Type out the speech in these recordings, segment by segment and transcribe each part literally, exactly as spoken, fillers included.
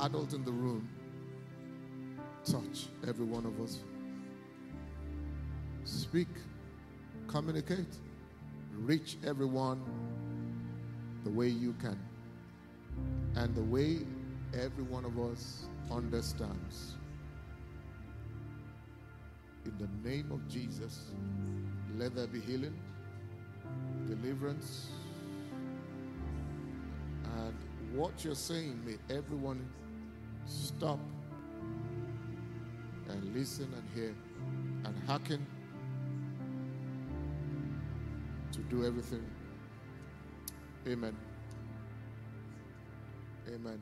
adult in the room, touch every one of us. Speak, communicate, reach everyone the way you can and the way every one of us understands. In the name of Jesus, let there be healing, deliverance, and what you're saying, may everyone stop and listen and hear and hearken to do everything. Amen. Amen.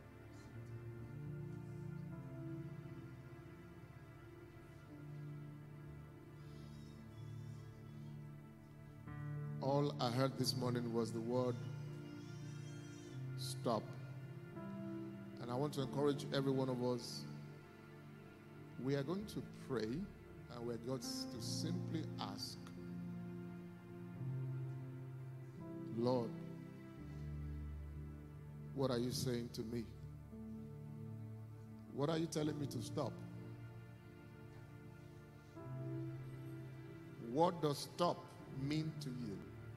All I heard this morning was the word stop. And I want to encourage every one of us. We are going to pray and we're going to simply ask, Lord, what are you saying to me? What are you telling me to stop? What does stop mean to you?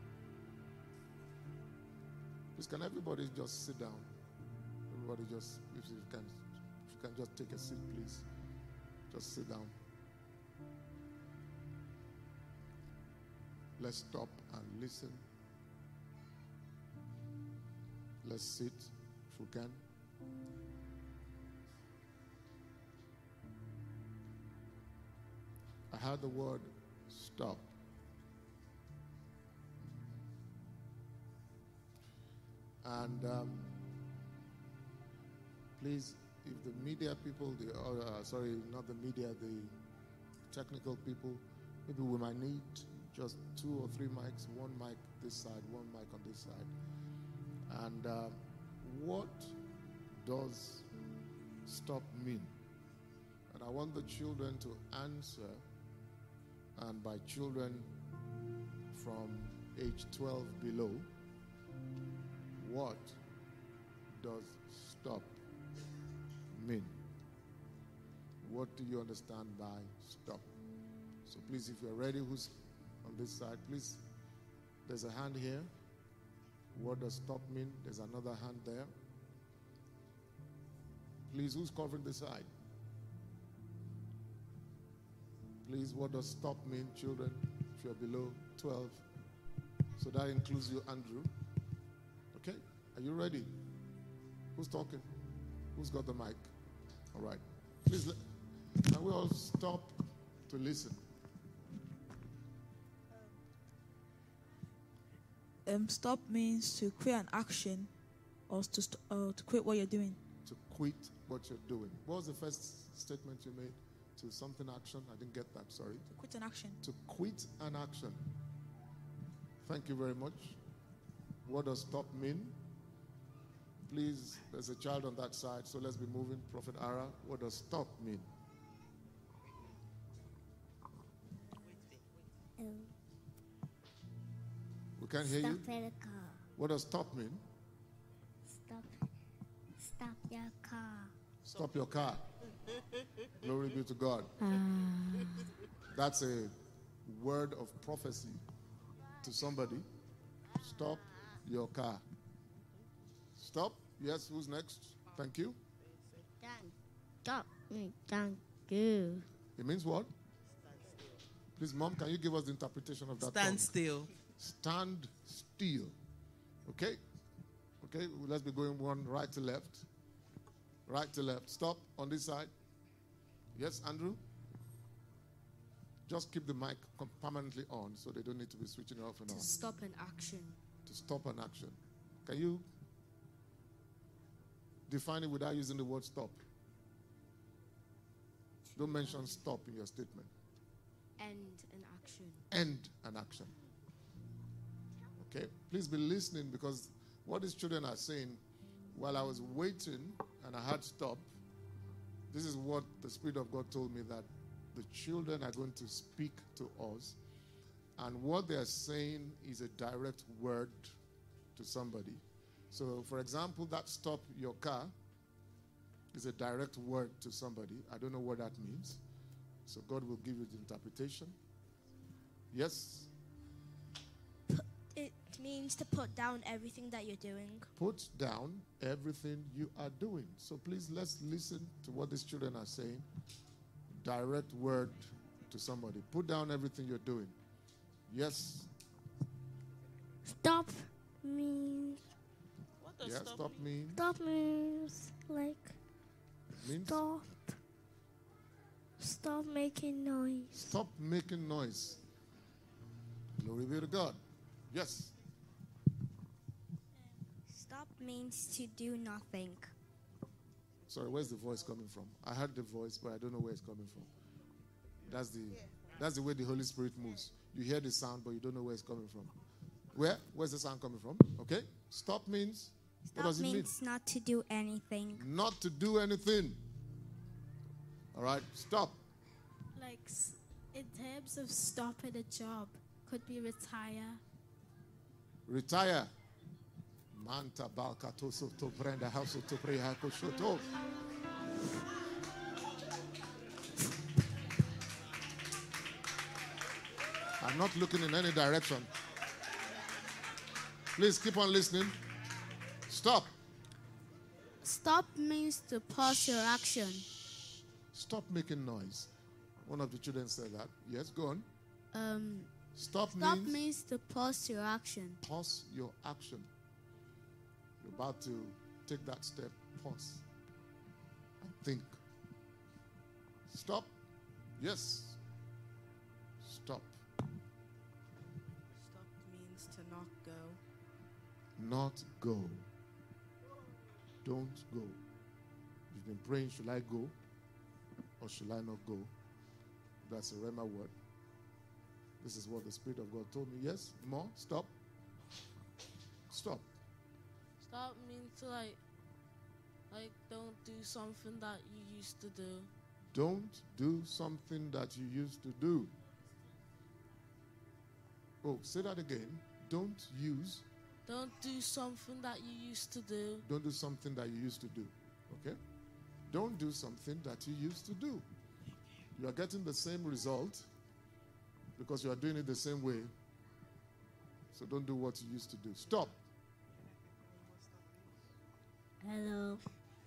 Please, can everybody just sit down? Everybody just, if you can, if you can just take a seat, please. Just sit down. Let's stop and listen. Let's sit if we can. I heard the word stop. And um, please, if the media people, the uh, sorry, not the media, the technical people, maybe we might need just two or three mics, one mic this side, one mic on this side. And uh, what does stop mean? And I want the children to answer, and by children from age twelve below, what does stop mean? What do you understand by stop? So please, if you're ready, who's on this side, please, there's a hand here. What does stop mean? There's another hand there. Please, who's covering the side? Please, what does stop mean, children, if you're below twelve? So that includes you, Andrew. Okay, are you ready? Who's talking? Who's got the mic? All right. Please, can we all stop to listen? Um, stop means to quit an action or to, st- uh, to quit what you're doing. To quit what you're doing. What was the first statement you made? To something action? I didn't get that, sorry. To quit an action. To quit an action. Thank you very much. What does stop mean? Please, there's a child on that side, so let's be moving. Prophet Ara, what does stop mean? Um, We can't hear stop you. at a car. What does stop mean? Stop. Stop your car. Stop your car. Glory be to God. Uh, That's a word of prophecy to somebody. Stop your car. Stop. Yes, who's next? Thank you. Stop me. Thank you. It means what? Please, Mom, can you give us the interpretation of that? Stand tongue? still. Stand still. Okay? Okay, let's be going one right to left. Right to left. Stop on this side. Yes, Andrew? Just keep the mic permanently on so they don't need to be switching off and on. To stop an action. To stop an action. Can you define it without using the word stop? Don't mention stop in your statement. End an action. End an action. Okay? Please be listening, because what these children are saying, while I was waiting and I had stop, this is what the Spirit of God told me, that the children are going to speak to us, and what they are saying is a direct word to somebody. So, for example, that stop your car is a direct word to somebody. I don't know what that means. So God will give you the interpretation. Yes? It means to put down everything that you're doing. Put down everything you are doing. So please, let's listen to what these children are saying. Direct word to somebody. Put down everything you're doing. Yes? Stop means What does Yeah, stop, stop mean? mean. stop means like Means stop. Stop making noise. stop making noise. Glory be to God. Yes. Stop means to do nothing. Sorry, where's the voice coming from? I heard the voice, but I don't know where it's coming from. That's the that's the way the Holy Spirit moves. You hear the sound, but you don't know where it's coming from. Where? Where's the sound coming from? Okay. Stop means what Stop does it mean? means not to do anything. Not to do anything. All right. Stop. Like s- in terms of stopping a job, could be retire. Retire. Manta balkato soto brenda house to pray hako shoto. I'm not looking in any direction. Please keep on listening. Stop. Stop means to pause your action. Stop making noise. One of the children said that. Yes, go on. Um, Stop, stop means, means to pause your action. pause your action. You're about to take that step. Pause and think. Stop. Yes. Stop. Stop means to not go. Not go. Don't go. You've been praying, should I go or should I not go? That's a Rhema word. This is what the Spirit of God told me. Yes? More? Stop. Stop. Stop means to like, like don't do something that you used to do. Don't do something that you used to do. Oh, say that again. Don't use, Don't do something that you used to do. don't do something that you used to do. Okay? Don't do something that you used to do. You are getting the same result because you are doing it the same way. So don't do what you used to do. Stop. Hello.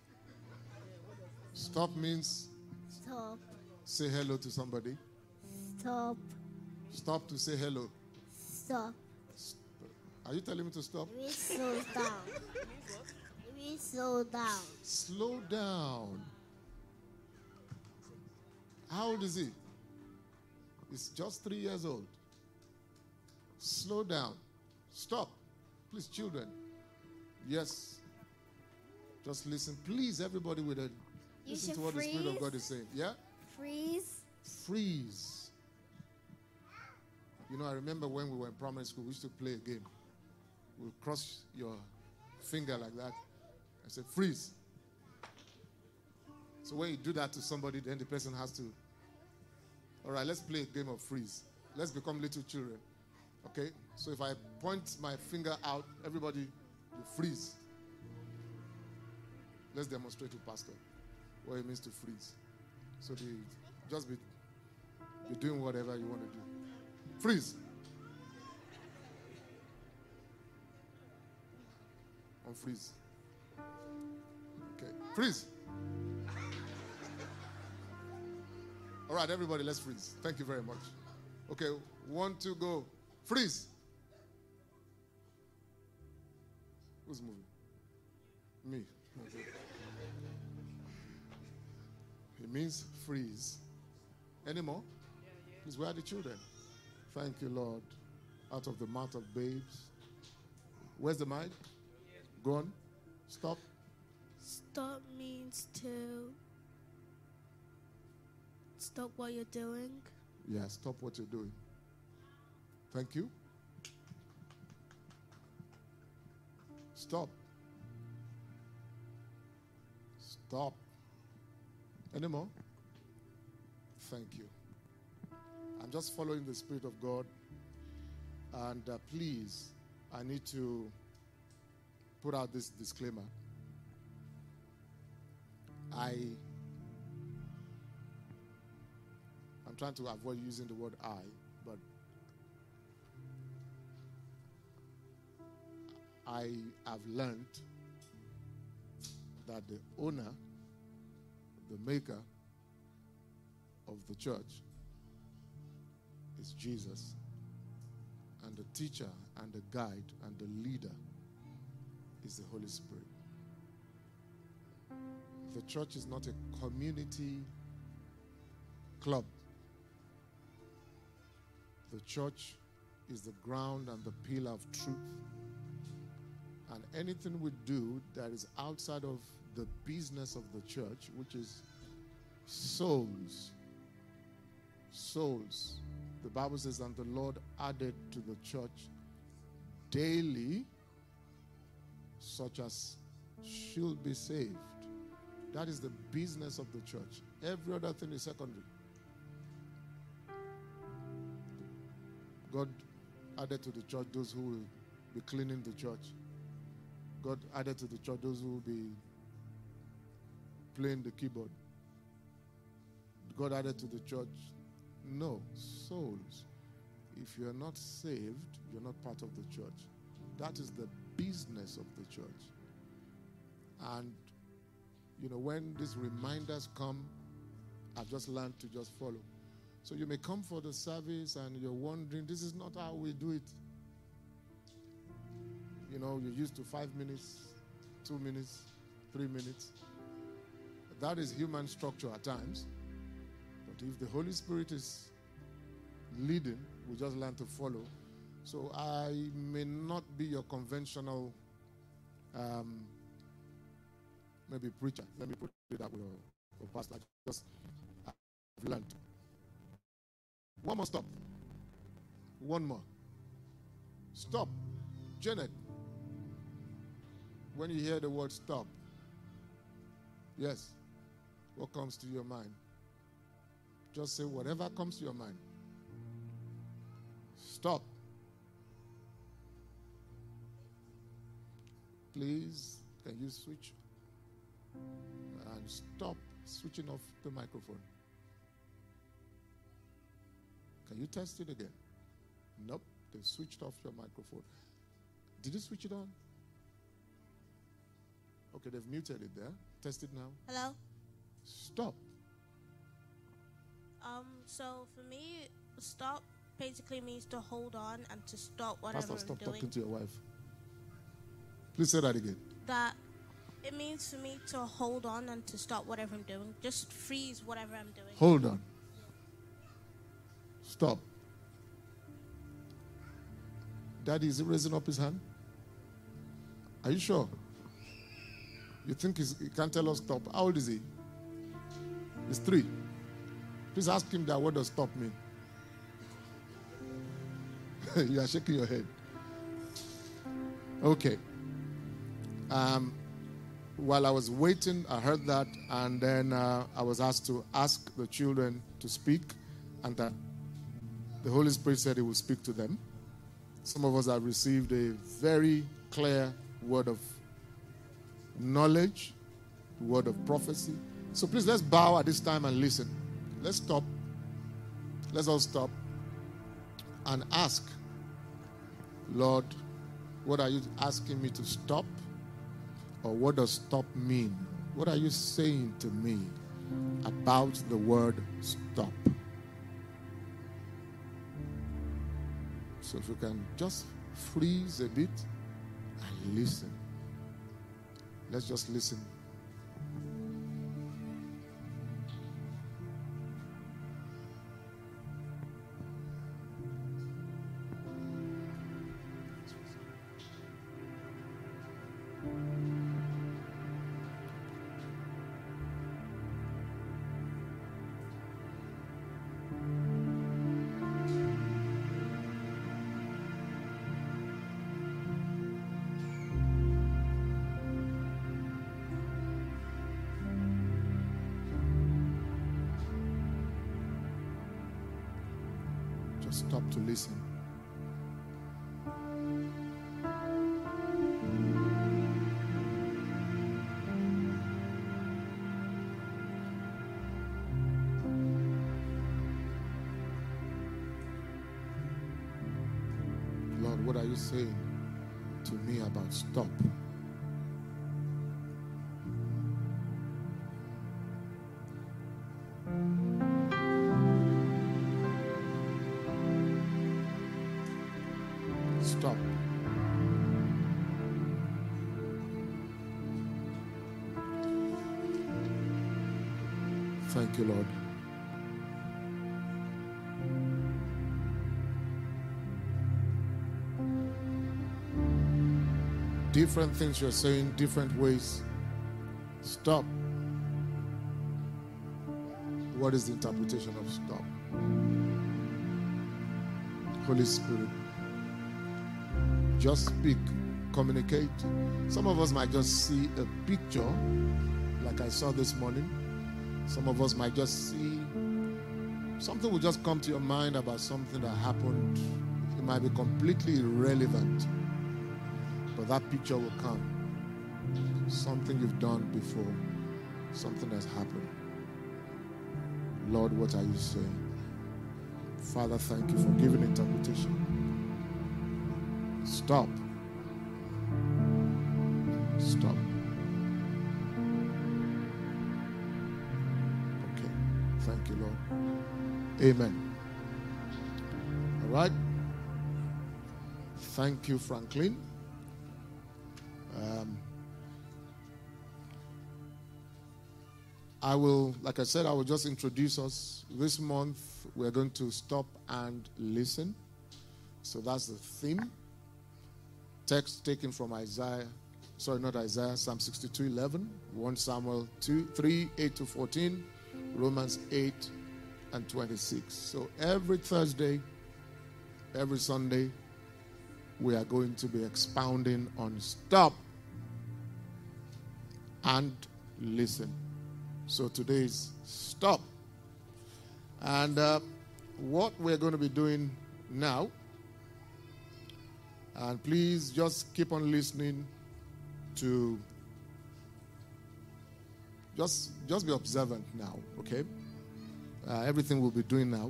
Stop means Stop. say hello to somebody. Stop. Stop to say hello. Stop. Are you telling me to stop? It means slow down. It means slow down. Slow down. How old is he? He's just three years old. Slow down. Stop. Please, children. Yes. Just listen. Please, everybody with a You listen should to what the Spirit of freeze. God is saying. Yeah? Freeze. Freeze. You know, I remember when we were in primary school, we used to play a game. We'll cross your finger like that. I said, freeze. So when you do that to somebody, then the person has to. All right, let's play a game of freeze. Let's become little children. Okay? So if I point my finger out, everybody will freeze. Let's demonstrate to Pastor what it means to freeze. So the, just be, be doing whatever you want to do. Freeze. On freeze. Okay. Freeze. All right, everybody, let's freeze. Thank you very much. Okay, one, two, go. Freeze. Who's moving? Me. Okay. It means freeze. Any more? Please, where are the children? Thank you, Lord. Out of the mouth of babes. Where's the mic? Go on. Stop. Stop means to stop what you're doing. Yeah, stop what you're doing. Thank you. Stop. Stop. Any more? Thank you. I'm just following the Spirit of God. And uh, please, I need to put out this disclaimer. I, I'm trying to avoid using the word I, but I have learned that the owner, the maker of the church is Jesus, and the teacher and the guide and the leader is the Holy Spirit. The church is not a community club. The church is the ground and the pillar of truth. And anything we do that is outside of the business of the church, which is souls, souls. The Bible says, and the Lord added to the church daily such as should be saved. That is the business of the church. Every other thing is secondary. God added to the church those who will be cleaning the church. God added to the church those who will be playing the keyboard. God added to the church, no, souls. If you're not saved, you're not part of the church. That is the business of the church. And, you know, when these reminders come, I've just learned to just follow. So you may come for the service and you're wondering, this is not how we do it. You know, you're used to five minutes, two minutes, three minutes. That is human structure at times. But if the Holy Spirit is leading, we just learn to follow. So I may not be your conventional um, maybe preacher. Let me put it that way, or, or pastor. Just I've learned. One more stop. One more. Stop. Janet, when you hear the word stop, yes, what comes to your mind? Just say whatever comes to your mind. Stop. Please, can you switch? And stop switching off the microphone. Can you test it again? Nope, they switched off your microphone. Did you switch it on? Okay, they've muted it there. Test it now. Hello? Stop. Um, so for me, stop basically means to hold on and to stop whatever Pastor, stop I'm doing. talking to your wife. Please say that again. That it means for me to hold on and to stop whatever I'm doing. Just freeze whatever I'm doing. Hold on. Stop. Daddy, is he raising up his hand? Are you sure? You think he's, he can't tell us stop? How old is he? He's three. Please ask him that. What does stop mean? You are shaking your head. Okay. Um, while I was waiting, I heard that, and then uh, I was asked to ask the children to speak, and that the Holy Spirit said He will speak to them. Some of us have received a very clear word of knowledge, word of prophecy. So please, let's bow at this time and listen. Let's stop. Let's all stop and ask, Lord, what are you asking me to stop? Or what does stop mean? What are you saying to me about the word stop? So if you can just freeze a bit and listen. Let's just listen. Just stop to listen. what are you saying to me about stop? Stop. Thank you, Lord. Different things you're saying, different ways. Stop. What is the interpretation of stop? Holy Spirit, just speak, communicate. Some of us might just see a picture, like I saw this morning. Some of us might just see something will just come to your mind about something that happened. It might be completely irrelevant, but that picture will come. Something you've done before, something has happened. Lord, what are you saying? Father, thank you for giving interpretation. Stop. Stop. Okay. Thank you, Lord. Amen. All right. Thank you, Franklin. Um, I will, like I said, I will just introduce us. This month, we're going to stop and listen. So that's the theme. Text taken from Isaiah, sorry, not Isaiah, Psalm sixty-two eleven, First Samuel two, three, eight to fourteen, Romans eight and twenty-six. So every Thursday, every Sunday, we are going to be expounding on stop and listen. So today is stop. And uh, what we're going to be doing now, and please just keep on listening to, just, just be observant now, okay? Uh, everything we'll be doing now.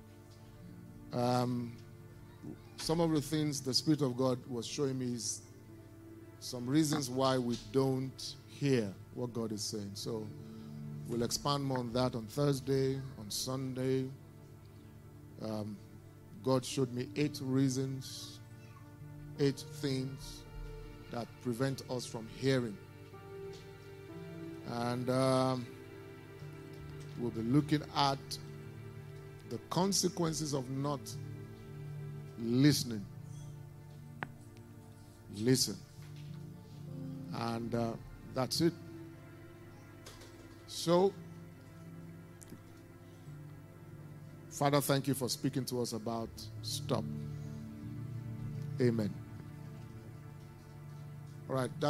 Um, some of the things the Spirit of God was showing me is some reasons why we don't hear what God is saying. So we'll expand more on that on Thursday, on Sunday. Um, God showed me eight reasons, eight things that prevent us from hearing. And um, we'll be looking at the consequences of not listening. Listen. And uh, that's it. So, Father, thank you for speaking to us about stop. Amen. All right. That